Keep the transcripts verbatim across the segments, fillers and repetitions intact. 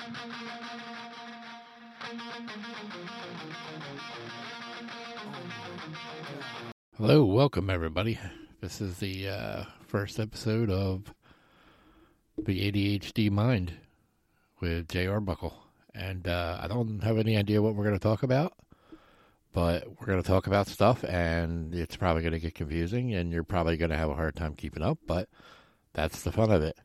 Hello, welcome everybody. This is the uh, first episode of the A D H D Mind with J R Buckle. And uh, I don't have any idea what we're going to talk about, but we're going to talk about stuff, and it's probably going to get confusing, and you're probably going to have a hard time keeping up, but that's the fun of it.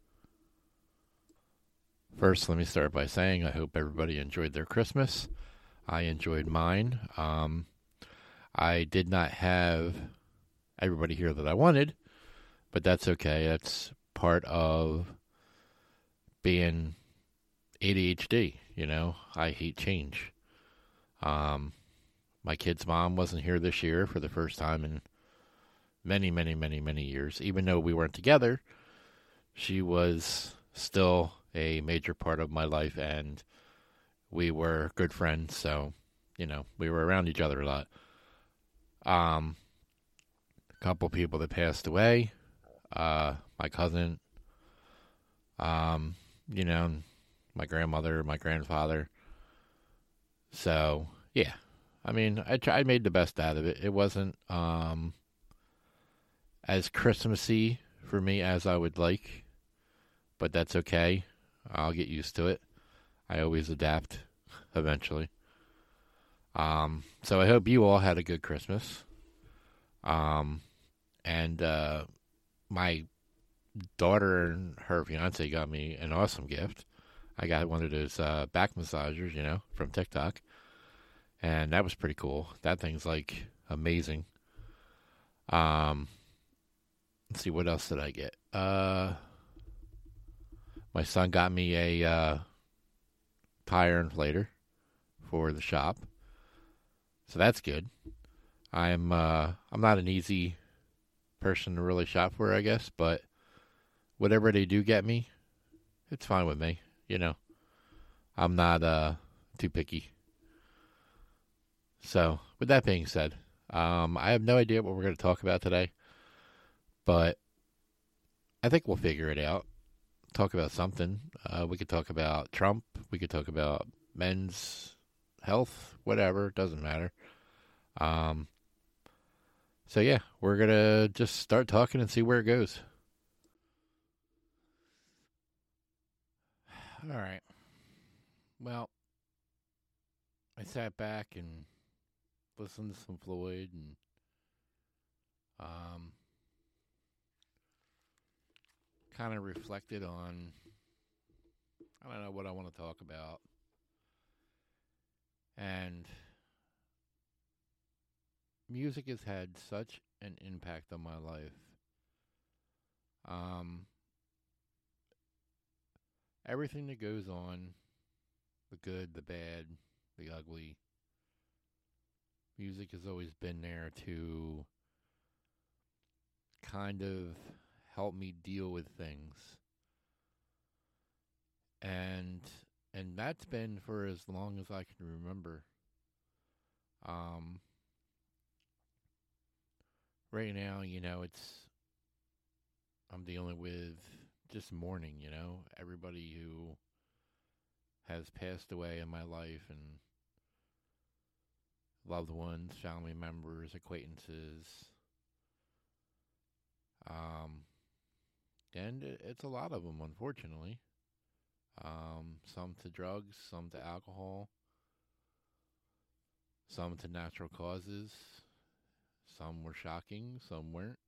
First, let me start by saying I hope everybody enjoyed their Christmas. I enjoyed mine. Um, I did not have everybody here that I wanted, but that's okay. That's part of being A D H D, you know. I hate change. Um, my kid's mom wasn't here this year for the first time in many, many, many, many years. Even though we weren't together, she was still a major part of my life, and we were good friends, so, you know, we were around each other a lot. Um, a couple people that passed away, uh, my cousin, um, you know, my grandmother, my grandfather. So, yeah, I mean, I, I made the best out of it. It wasn't, um, as Christmassy for me as I would like, but that's okay. I'll get used to it. I always adapt eventually. Um, so I hope you all had a good Christmas. Um, and, uh, my daughter and her fiance got me an awesome gift. I got one of those, uh, back massagers, you know, from TikTok. And that was pretty cool. That thing's like amazing. Um, let's see, what else did I get? Uh, my son got me a, uh, tire inflator for the shop. So that's good. I'm uh I'm not an easy person to really shop for, I guess, but whatever they do get me, it's fine with me, you know. I'm not uh too picky. So, with that being said, um I have no idea what we're going to talk about today, but I think we'll figure it out. Talk about something. Uh we could talk about Trump, we could talk about men's health, whatever, doesn't matter. Um, so yeah, we're gonna just start talking and see where it goes. All right. Well, I sat back and listened to some Floyd and um, kind of reflected on, I don't know what I want to talk about. And music has had such an impact on my life. Um, everything that goes on, the good, the bad, the ugly, music has always been there to kind of help me deal with things. And and that's been for as long as I can remember. Um, right now, you know, it's I'm dealing with just mourning, you know, everybody who has passed away in my life, and loved ones, family members, acquaintances. Um, and it, it's a lot of them, unfortunately. Um, some to drugs, some to alcohol, some to natural causes. Some were shocking, some weren't.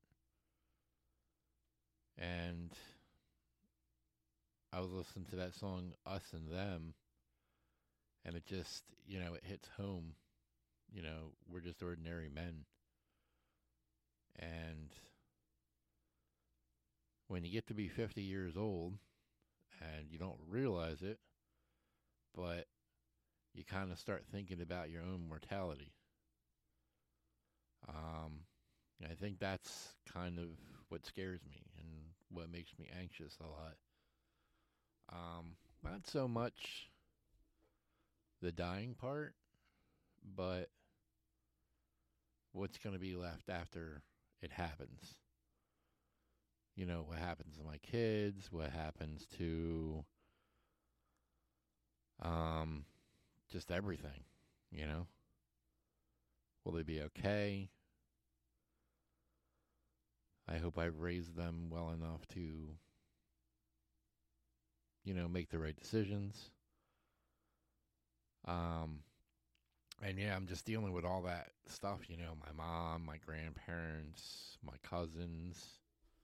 And I was listening to that song, Us and Them, and it just, you know, it hits home. You know, we're just ordinary men. And when you get to be fifty years old, and you don't realize it, but you kind of start thinking about your own mortality. Um, I think that's kind of what scares me and what makes me anxious a lot. Um, not so much the dying part, but what's going to be left after it happens. You know, what happens to my kids, what happens to Um, just everything, you know. Will they be okay? I hope I've raised them well enough to, you know, make the right decisions. Um, and yeah, I'm just dealing with all that stuff, you know, my mom, my grandparents, my cousins,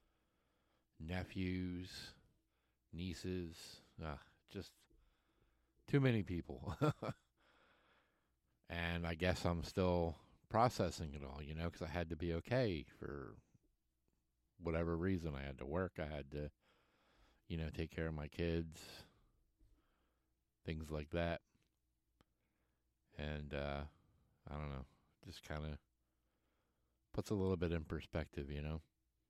nephews, nieces, uh, just too many people. And I guess I'm still processing it all, you know, because I had to be okay for whatever reason. I had to work, I had to, you know, take care of my kids, things like that. And uh, I don't know, just kind of puts a little bit in perspective, you know.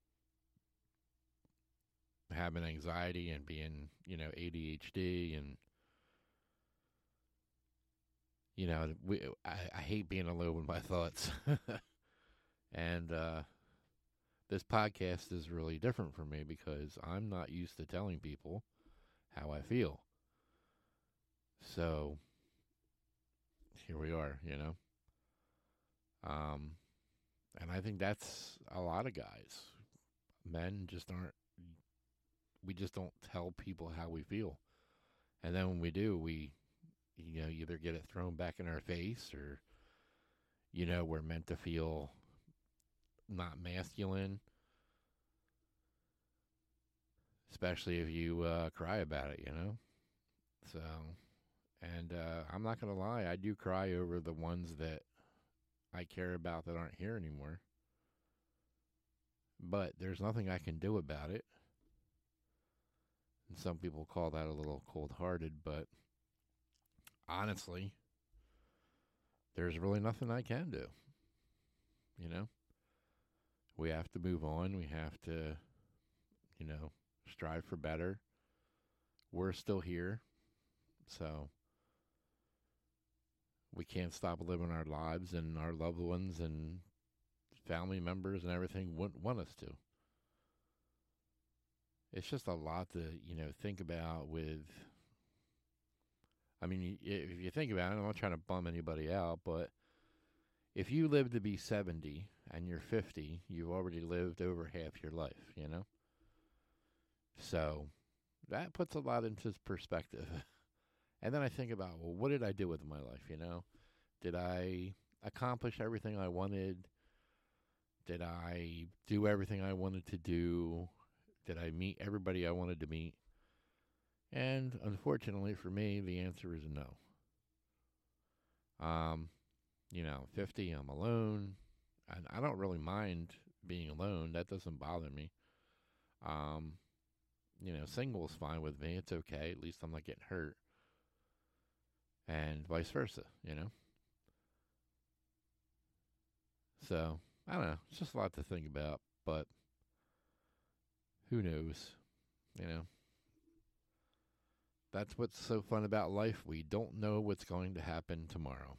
Having anxiety and being, you know, A D H D and, you know, we, I, I hate being alone with my thoughts. And uh, this podcast is really different for me because I'm not used to telling people how I feel. So here we are, you know. Um, and I think that's a lot of guys. Men just aren't, we just don't tell people how we feel. And then when we do, we, you know, either get it thrown back in our face or, you know, we're meant to feel not masculine, especially if you uh, cry about it, you know? So, and uh, I'm not going to lie, I do cry over the ones that I care about that aren't here anymore. But there's nothing I can do about it. And some people call that a little cold hearted, but honestly, there's really nothing I can do. You know? We have to move on. We have to, you know, strive for better. We're still here. So we can't stop living our lives, and our loved ones and family members and everything wouldn't want us to. It's just a lot to, you know, think about with, I mean, if you think about it, I'm not trying to bum anybody out, but if you live to be seventy and you're fifty, you've already lived over half your life, you know? So that puts a lot into perspective. And then I think about, well, what did I do with my life, you know? Did I accomplish everything I wanted? Did I do everything I wanted to do? Did I meet everybody I wanted to meet? And unfortunately for me, the answer is no. Um, you know, fifty, I'm alone. And I don't really mind being alone. That doesn't bother me. Um, you know, single is fine with me. It's okay. At least I'm not getting hurt. And vice versa, you know? So, I don't know. It's just a lot to think about. But who knows? You know? That's what's so fun about life. We don't know what's going to happen tomorrow.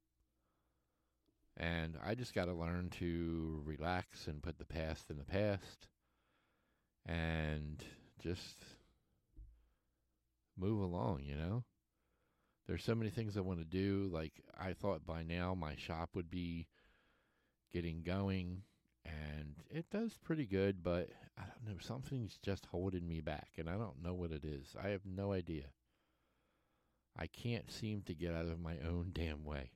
And I just got to learn to relax and put the past in the past and just move along, you know? There's so many things I want to do. Like, I thought by now my shop would be getting going, and it does pretty good, but I don't know. Something's just holding me back, and I don't know what it is. I have no idea. I can't seem to get out of my own damn way.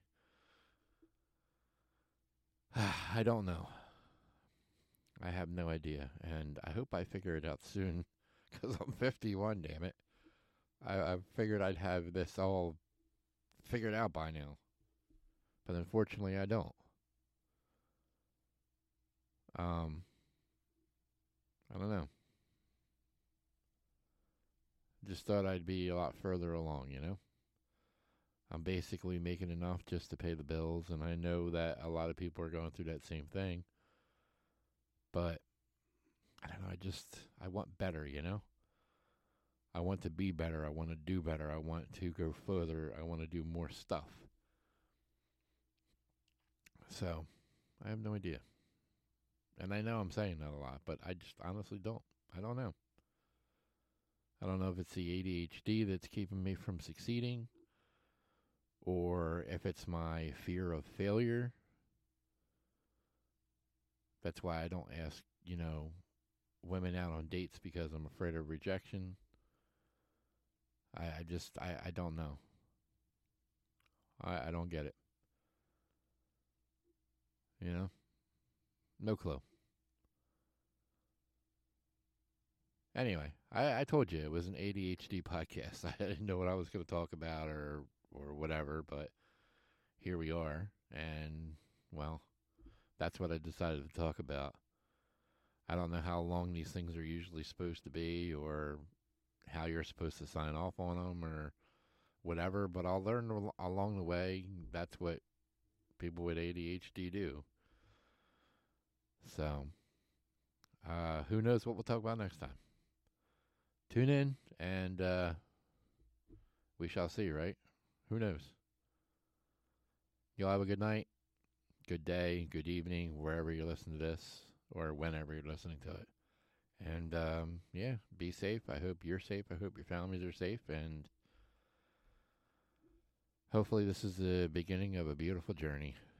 I don't know. I have no idea, and I hope I figure it out soon, because I'm fifty-one, damn it. I, I figured I'd have this all figured out by now, but unfortunately I don't. Um, I don't know. Just thought I'd be a lot further along, you know? I'm basically making enough just to pay the bills, and I know that a lot of people are going through that same thing. But I don't know, I just I want better, you know? I want to be better, I want to do better, I want to go further, I want to do more stuff. So, I have no idea. And I know I'm saying that a lot, but I just honestly don't. I don't know. I don't know if it's the A D H D that's keeping me from succeeding, or if it's my fear of failure. That's why I don't ask, you know, women out on dates, because I'm afraid of rejection. I, I just, I, I don't know. I, I don't get it. You know? No clue. Anyway, I, I told you it was an A D H D podcast. I didn't know what I was going to talk about or or whatever, but here we are. And, well, that's what I decided to talk about. I don't know how long these things are usually supposed to be, or how you're supposed to sign off on them, or whatever, but I'll learn al- along the way. That's what people with A D H D do. So, uh, who knows what we'll talk about next time? Tune in, and uh, we shall see, right? Who knows? You'll have a good night, good day, good evening, wherever you're listening to this, or whenever you're listening to it. And, um, yeah, be safe. I hope you're safe. I hope your families are safe. And hopefully this is the beginning of a beautiful journey.